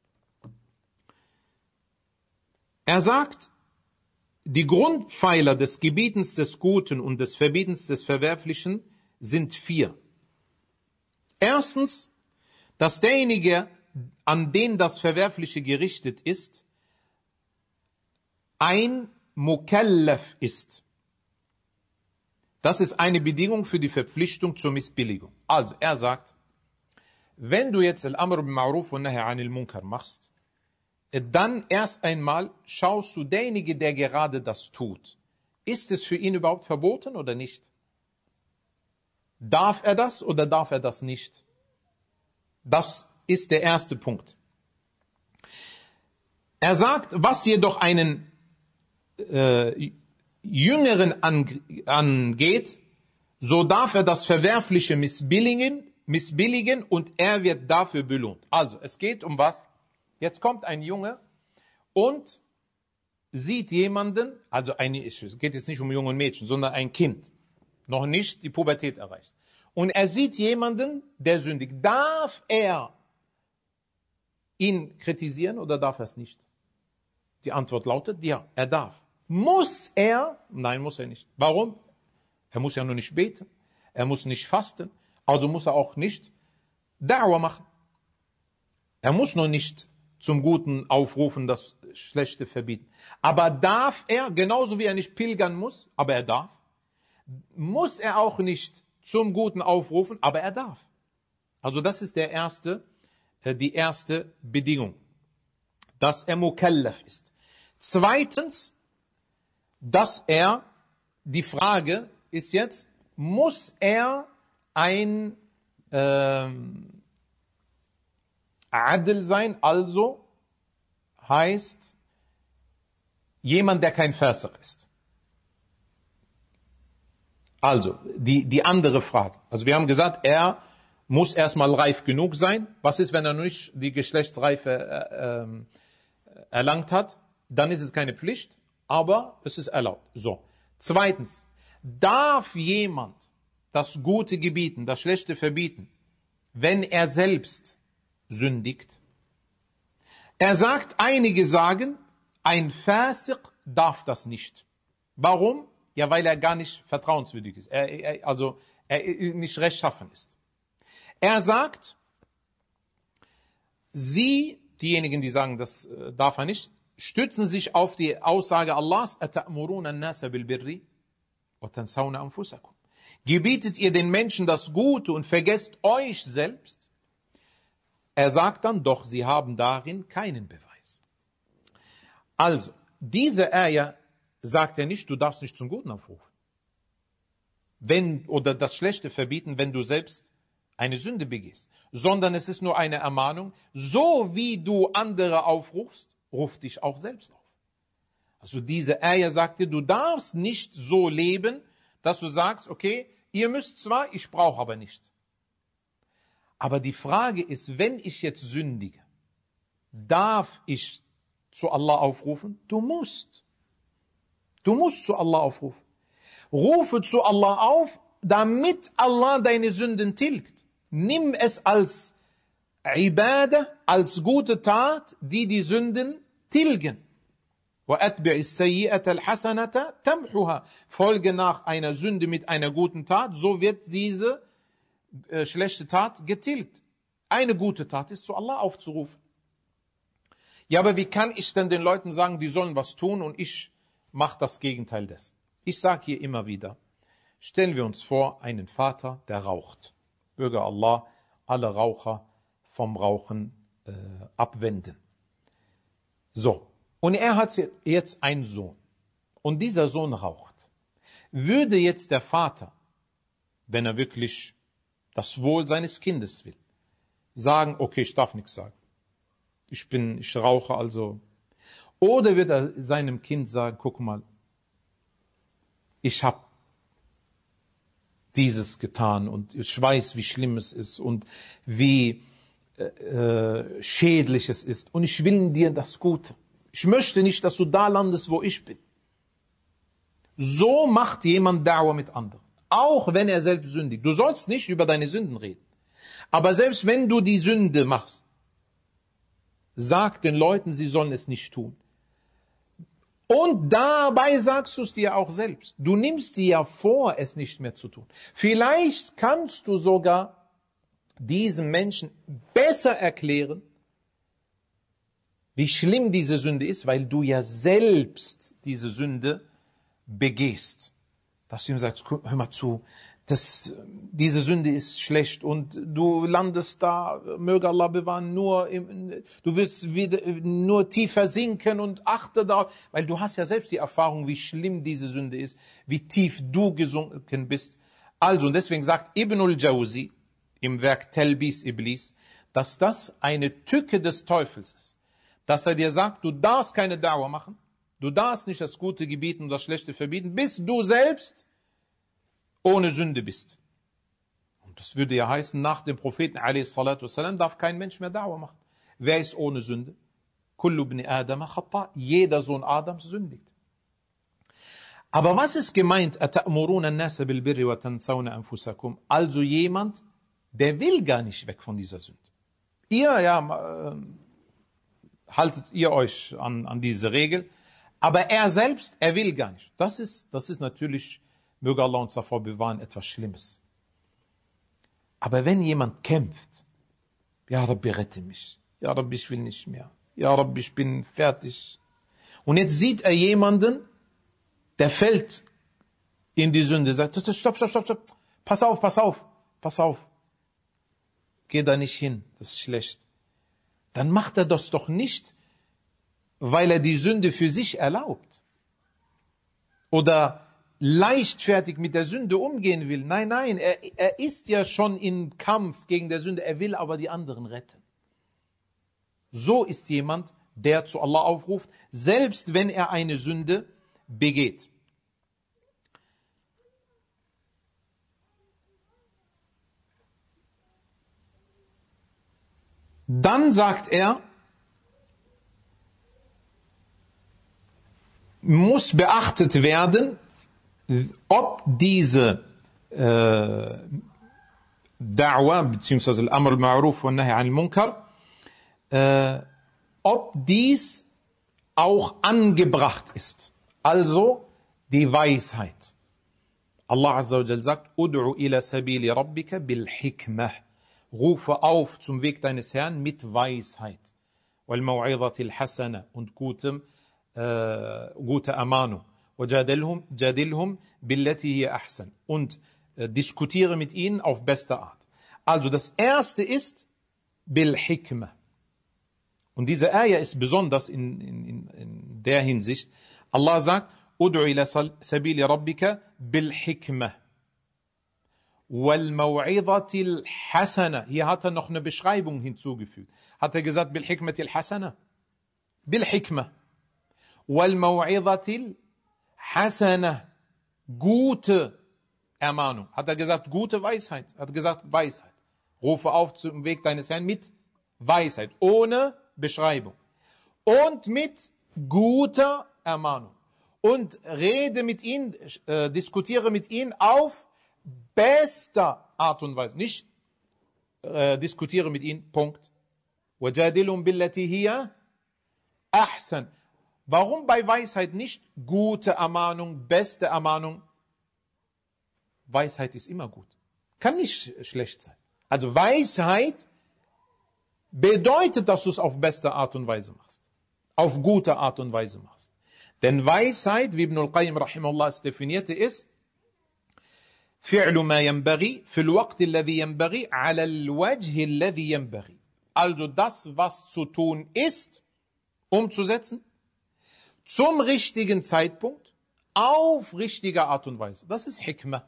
Speaker 2: Er sagt, die Grundpfeiler des Gebietens des Guten und des Verbietens des Verwerflichen sind 4. Erstens, dass derjenige, an den das Verwerfliche gerichtet ist, ein Mukallaf ist. Das ist eine Bedingung für die Verpflichtung zur Missbilligung. Also, er sagt, wenn du jetzt Al-Amr bil Ma'ruf und Nahi anil Munkar machst, dann erst einmal schaust du, derjenige, der gerade das tut, ist es für ihn überhaupt verboten oder nicht? Darf er das oder darf er das nicht? Das ist der erste Punkt. Er sagt, was jedoch einen Jüngeren angeht, so darf er das Verwerfliche missbilligen und er wird dafür belohnt. Also, es geht um was? Jetzt kommt ein Junge und sieht jemanden, es geht jetzt nicht um Jungen und Mädchen, sondern ein Kind, noch nicht die Pubertät erreicht. Und er sieht jemanden, der sündigt. Darf er ihn kritisieren oder darf er es nicht? Die Antwort lautet, ja, er darf. Muss er? Nein, muss er nicht. Warum? Er muss ja nur nicht beten, er muss nicht fasten, also muss er auch nicht Da'wah machen. Er muss nur nicht zum Guten aufrufen, das Schlechte verbieten. Aber darf er, genauso wie er nicht pilgern muss, aber er darf, muss er auch nicht zum Guten aufrufen, aber er darf. Also das ist die erste Bedingung, dass er Mukallaf ist. Zweitens, dass er, die Frage ist jetzt, muss er ein Adl sein, also heißt jemand, der kein Fasiq ist. Also, die andere Frage. Also wir haben gesagt, er muss erstmal reif genug sein. Was ist, wenn er noch nicht die Geschlechtsreife erlangt hat? Dann ist es keine Pflicht, aber es ist erlaubt. So. Zweitens, darf jemand das Gute gebieten, das Schlechte verbieten, wenn er selbst sündigt? Er sagt, einige sagen, ein Fasiq darf das nicht. Warum? Ja, weil er gar nicht vertrauenswürdig ist, er nicht rechtschaffen ist. Er sagt, diejenigen, die sagen, das darf er nicht, stützen sich auf die Aussage Allahs, أَتَأْمُرُونَ النَّاسَ بِالْبِرِّ وَتَنْسَوْنَ أَنفُسَكُمْ. Gebietet ihr den Menschen das Gute und vergesst euch selbst? Er sagt dann, doch sie haben darin keinen Beweis. Also, diese Ayah sagt er nicht, du darfst nicht zum Guten aufrufen. Oder das Schlechte verbieten, wenn du selbst eine Sünde begehst. Sondern es ist nur eine Ermahnung, so wie du andere aufrufst, ruf dich auch selbst auf. Also diese Ayah sagt dir, du darfst nicht so leben, dass du sagst, okay, ihr müsst zwar, ich brauche aber nicht. Aber die Frage ist, wenn ich jetzt sündige, darf ich zu Allah aufrufen? Du musst. Du musst zu Allah aufrufen. Rufe zu Allah auf, damit Allah deine Sünden tilgt. Nimm es als Ibadah, als gute Tat, die Sünden tilgen. وَأَتْبِعِ السَّيِّئَةَ الْحَسَنَةَ تَمْحُهَا. Folge nach einer Sünde mit einer guten Tat, so wird diese schlechte Tat getilgt. Eine gute Tat ist, zu Allah aufzurufen. Ja, aber wie kann ich denn den Leuten sagen, die sollen was tun und ich mache das Gegenteil dessen? Ich sage hier immer wieder, stellen wir uns vor, einen Vater, der raucht. Möge Allah alle Raucher vom Rauchen abwenden. So, und er hat jetzt einen Sohn. Und dieser Sohn raucht. Würde jetzt der Vater, wenn er wirklich das Wohl seines Kindes will, sagen, okay, ich darf nichts sagen. Ich rauche also. Oder wird er seinem Kind sagen, guck mal, ich habe dieses getan und ich weiß, wie schlimm es ist und wie schädlich es ist und ich will dir das Gute. Ich möchte nicht, dass du da landest, wo ich bin. So macht jemand Da'wah mit anderen. Auch wenn er selbst sündigt. Du sollst nicht über deine Sünden reden. Aber selbst wenn du die Sünde machst, sag den Leuten, sie sollen es nicht tun. Und dabei sagst du es dir auch selbst. Du nimmst dir ja vor, es nicht mehr zu tun. Vielleicht kannst du sogar diesen Menschen besser erklären, wie schlimm diese Sünde ist, weil du ja selbst diese Sünde begehst. Dass du ihm sagst, hör mal zu, diese Sünde ist schlecht und du landest da, möge Allah bewahren, du wirst wieder nur tiefer sinken und achte darauf, weil du hast ja selbst die Erfahrung, wie schlimm diese Sünde ist, wie tief du gesunken bist. Also, und deswegen sagt Ibn al-Jawzi im Werk Talbis Iblis, dass das eine Tücke des Teufels ist. Dass er dir sagt, du darfst keine Da'wah machen, du darfst nicht das Gute gebieten und das Schlechte verbieten, bis du selbst ohne Sünde bist. Und das würde ja heißen, nach dem Propheten a.s. darf kein Mensch mehr Da'wah machen. Wer ist ohne Sünde? Kullu ibn Adam khata. Jeder Sohn Adams sündigt. Aber was ist gemeint? Ata'muruna an-nasa bil birri wa tansawna anfusakum? Also jemand, der will gar nicht weg von dieser Sünde. Haltet ihr euch an diese Regel, aber er selbst, er will gar nicht. Das ist natürlich, möge Allah uns davor bewahren, etwas Schlimmes. Aber wenn jemand kämpft, Ja Rabbi, rette mich. Ja Rabbi, ich will nicht mehr. Ja Rabbi, ich bin fertig. Und jetzt sieht er jemanden, der fällt in die Sünde, sagt, stopp. Pass auf. Geh da nicht hin, das ist schlecht. Dann macht er das doch nicht, weil er die Sünde für sich erlaubt. Oder leichtfertig mit der Sünde umgehen will. Nein, er ist ja schon im Kampf gegen der Sünde, er will aber die anderen retten. So ist jemand, der zu Allah aufruft, selbst wenn er eine Sünde begeht. Dann sagt er, muss beachtet werden, ob diese Da'wah, beziehungsweise Al-Amr al-Ma'ruf wa Nahy al-Munkar, ob dies auch angebracht ist. Also die Weisheit. Allah Azza wa Jal sagt, Ud'u ila sabili rabbika bil hikmah. Rufe auf zum Weg deines Herrn mit Weisheit. Wal maw'izatil hasana und gute Ermahnung. Jadilhum billati hiya ahsan. Und diskutiere mit ihnen auf beste Art. Also das erste ist bil hikmah. Und diese Ayah ist besonders in der Hinsicht. Allah sagt, Ud'u ila sabili rabbika bil hikmah. Wal maw'izatil hasana. Hier hat er noch eine Beschreibung hinzugefügt. Hat er gesagt, bil hikmatil hasana? Bil hikmah. Wal maw'izatil hasana. Gute Ermahnung. Hat er gesagt, gute Weisheit? Hat er gesagt, Weisheit. Rufe auf zum Weg deines Herrn mit Weisheit. Ohne Beschreibung. Und mit guter Ermahnung. Und rede mit ihnen, diskutiere mit ihnen auf bester Art und Weise. Nicht diskutiere mit ihnen, Punkt. Wajadilhum billati hiya ahsan. Warum bei Weisheit nicht gute Ermahnung, beste Ermahnung? Weisheit ist immer gut. Kann nicht schlecht sein. Also Weisheit bedeutet, dass du es auf beste Art und Weise machst. Auf gute Art und Weise machst. Denn Weisheit, wie Ibn al-Qayyim rahimahullah es definierte, ist فعل ما ينبغي في الوقت الذي ينبغي على الوجه الذي ينبغي. Also das, was zu tun ist, umzusetzen, zum richtigen Zeitpunkt, auf richtige Art und Weise. Das ist Hikmah.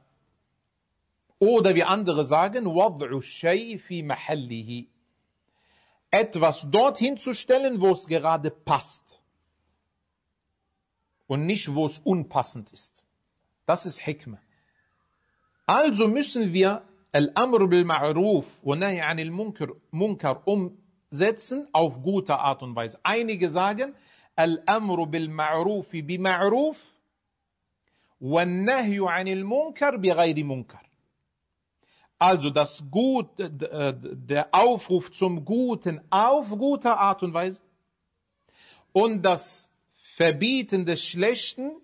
Speaker 2: Oder wie andere sagen, وَضْعُ الشَّيْءِ فِي مَحَلِّهِ. Etwas dorthin zu stellen, wo es gerade passt. Und nicht, wo es unpassend ist. Das ist Hikmah. Also müssen wir Al-Amr bil-Ma'ruf wa Nahy anil Munkar umsetzen auf gute Art und Weise. Einige sagen Al-Amr bil-Ma'ruf bi-Ma'ruf وَالنَّهْيُ عَنِ الْمُنْكَرِ بِغَيْرِ مُنْكَرِ. Also der Aufruf zum Guten auf gute Art und Weise und das Verbieten des Schlechten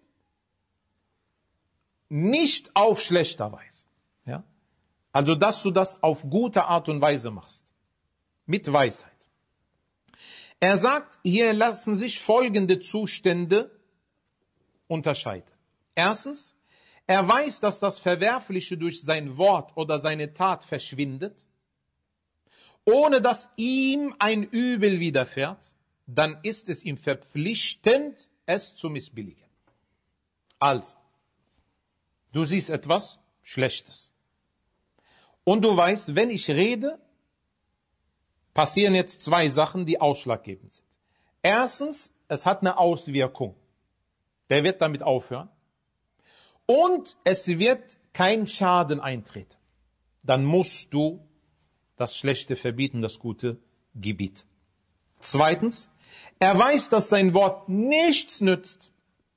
Speaker 2: nicht auf schlechter Weise. Ja? Also, dass du das auf gute Art und Weise machst. Mit Weisheit. Er sagt, hier lassen sich folgende Zustände unterscheiden. Erstens, er weiß, dass das Verwerfliche durch sein Wort oder seine Tat verschwindet, ohne dass ihm ein Übel widerfährt, dann ist es ihm verpflichtend, es zu missbilligen. Also, du siehst etwas Schlechtes. Und du weißt, wenn ich rede, passieren jetzt zwei Sachen, die ausschlaggebend sind. Erstens, es hat eine Auswirkung. Der wird damit aufhören. Und es wird kein Schaden eintreten. Dann musst du das Schlechte verbieten, das Gute gebieten. Zweitens, er weiß, dass sein Wort nichts nützt.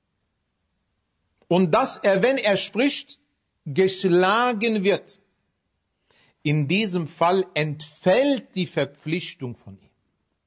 Speaker 2: Und dass er, wenn er spricht, geschlagen wird. In diesem Fall entfällt die Verpflichtung von ihm.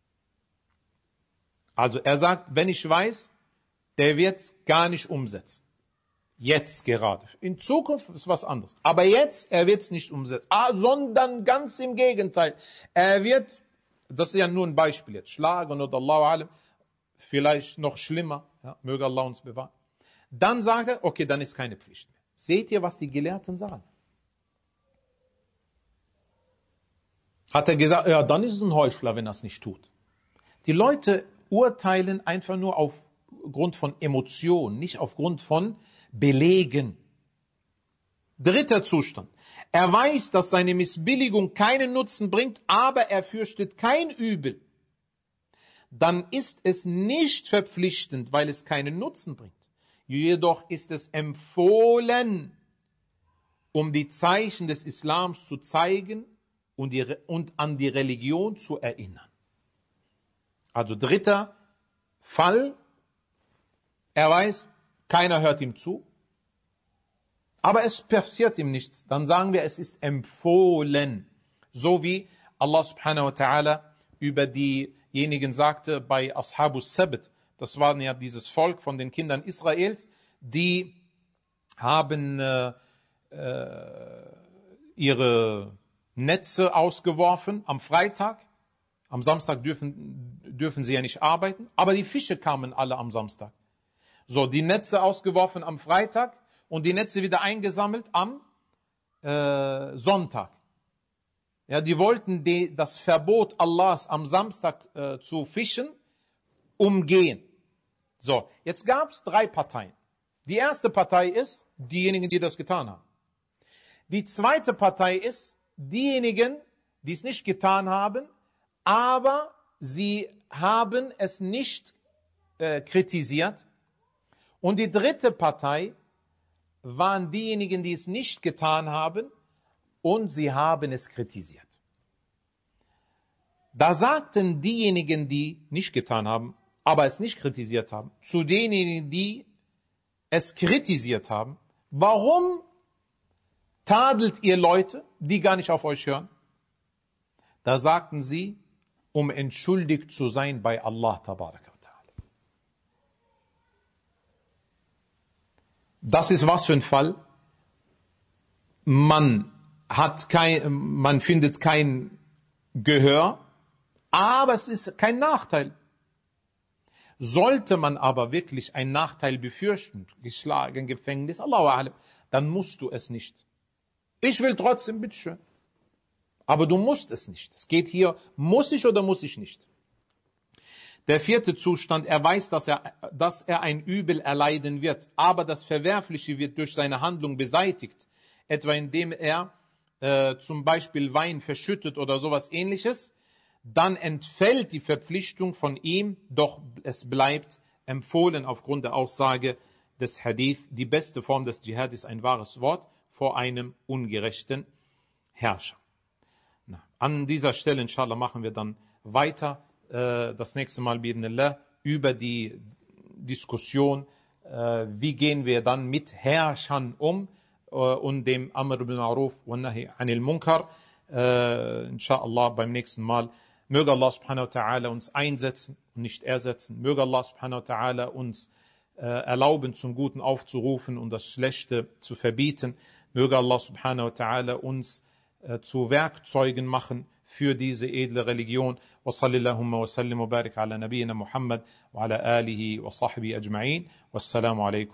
Speaker 2: Also er sagt, wenn ich weiß, der wird es gar nicht umsetzen. Jetzt gerade. In Zukunft ist was anderes. Aber jetzt, er wird es nicht umsetzen. Sondern ganz im Gegenteil. Er wird, das ist ja nur ein Beispiel jetzt, schlagen oder Allahu Alam, vielleicht noch schlimmer, ja, möge Allah uns bewahren. Dann sagt er, okay, dann ist keine Pflicht mehr. Seht ihr, was die Gelehrten sagen? Hat er gesagt, ja, dann ist es ein Heuchler, wenn er es nicht tut. Die Leute urteilen einfach nur aufgrund von Emotionen, nicht aufgrund von Belegen. Dritter Zustand. Er weiß, dass seine Missbilligung keinen Nutzen bringt, aber er fürchtet kein Übel. Dann ist es nicht verpflichtend, weil es keinen Nutzen bringt. Jedoch ist es empfohlen, um die Zeichen des Islams zu zeigen und an die Religion zu erinnern. Also dritter Fall, er weiß, keiner hört ihm zu, aber es passiert ihm nichts. Dann sagen wir, es ist empfohlen. So wie Allah subhanahu wa ta'ala über diejenigen sagte bei Ashabus Sabt, das waren ja dieses Volk von den Kindern Israels, die haben ihre Netze ausgeworfen am Freitag. Am Samstag dürfen sie ja nicht arbeiten, aber die Fische kamen alle am Samstag. So, die Netze ausgeworfen am Freitag und die Netze wieder eingesammelt am Sonntag. Ja, die wollten das Verbot Allahs am Samstag zu fischen umgehen. So, jetzt gab es 3 Parteien. Die erste Partei ist diejenigen, die das getan haben. Die zweite Partei ist diejenigen, die es nicht getan haben, aber sie haben es nicht kritisiert. Und die dritte Partei waren diejenigen, die es nicht getan haben und sie haben es kritisiert. Da sagten diejenigen, die nicht getan haben, aber es nicht kritisiert haben, zu denjenigen, die es kritisiert haben, warum tadelt ihr Leute, die gar nicht auf euch hören? Da sagten sie, um entschuldigt zu sein bei Allah tabaraka wa ta'ala. Das ist was für ein Fall? Man findet kein Gehör, aber es ist kein Nachteil. Sollte man aber wirklich einen Nachteil befürchten, geschlagen, Gefängnis, Allahu A'lam, dann musst du es nicht. Ich will trotzdem, bitteschön. Aber du musst es nicht. Es geht hier, muss ich oder muss ich nicht. Der vierte Zustand, er weiß, dass er ein Übel erleiden wird, aber das Verwerfliche wird durch seine Handlung beseitigt, etwa indem er zum Beispiel Wein verschüttet oder sowas Ähnliches, dann entfällt die Verpflichtung von ihm, doch es bleibt empfohlen aufgrund der Aussage des Hadith, die beste Form des Dschihad ist ein wahres Wort vor einem ungerechten Herrscher. An dieser Stelle, inshallah, machen wir dann weiter, das nächste Mal bi'idhnillah, über die Diskussion wie gehen wir dann mit Herrschern um und dem Amr bil Ma'ruf wa Nahi anil Munkar. Inshallah beim nächsten Mal. Möge Allah subhanahu wa ta'ala uns einsetzen und nicht ersetzen. Möge Allah subhanahu wa ta'ala uns erlauben, zum Guten aufzurufen und das Schlechte zu verbieten. Möge Allah subhanahu wa ta'ala uns zu Werkzeugen machen für diese edle Religion. Wa sallallahu wa sallim wa barik ala nabiyyina Muhammad wa ala alihi wa sahbihi ajma'in. Wassalamu alaikum.